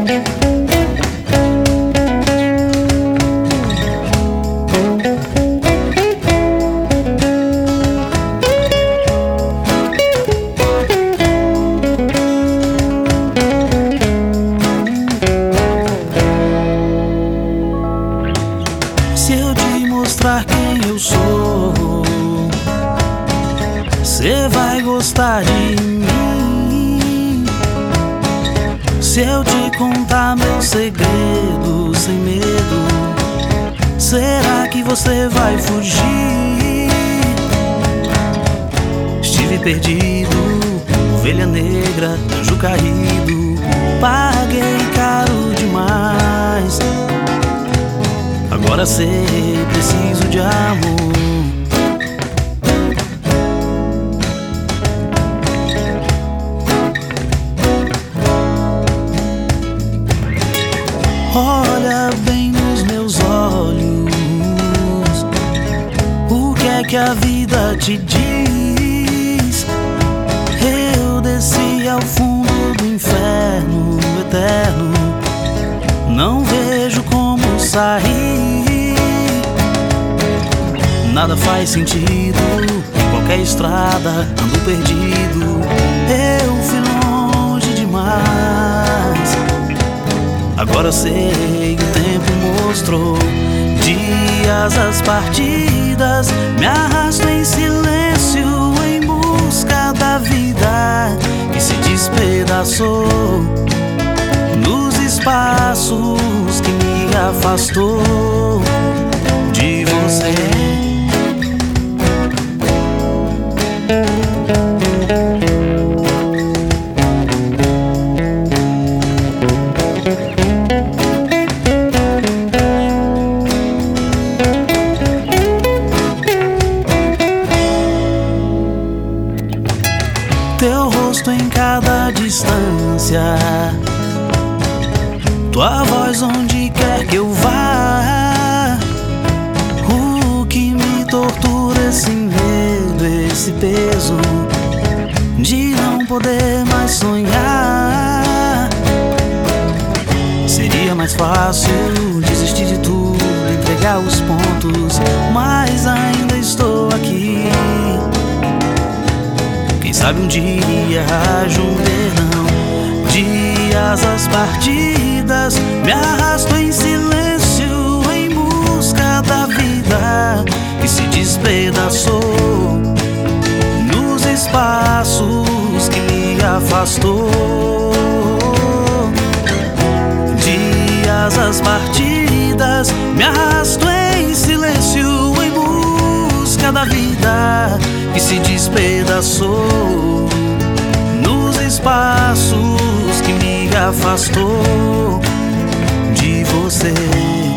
Se eu te mostrar quem eu sou, cê vai gostar de mim. Se eu te contar meus segredos sem medo, será que você vai fugir? Estive perdido, ovelha negra, anjo caído, paguei caro demais. Agora sei, preciso de amor. Olha bem nos meus olhos, o que é que a vida te diz? Eu desci ao fundo do inferno eterno, não vejo como sair. Nada faz sentido, em qualquer estrada ando perdido. Eu fui longe demais. Agora sei, o tempo mostrou dias as partidas. Me arrasto em silêncio em busca da vida que se despedaçou nos espaços que me afastou de você. Teu rosto em cada distância, tua voz onde quer que eu vá. O que me tortura, esse medo, esse peso de não poder mais sonhar. Seria mais fácil desistir de tudo, entregar os pontos, mas ainda estou aqui. Quem sabe um dia haja um perdão. Dias as partidas, me arrasto em silêncio em busca da vida que se despedaçou nos espaços que me afastou. Dias as partidas, me arrasto em silêncio em busca da vida que se despedaçou nos espaços que me afastou de você.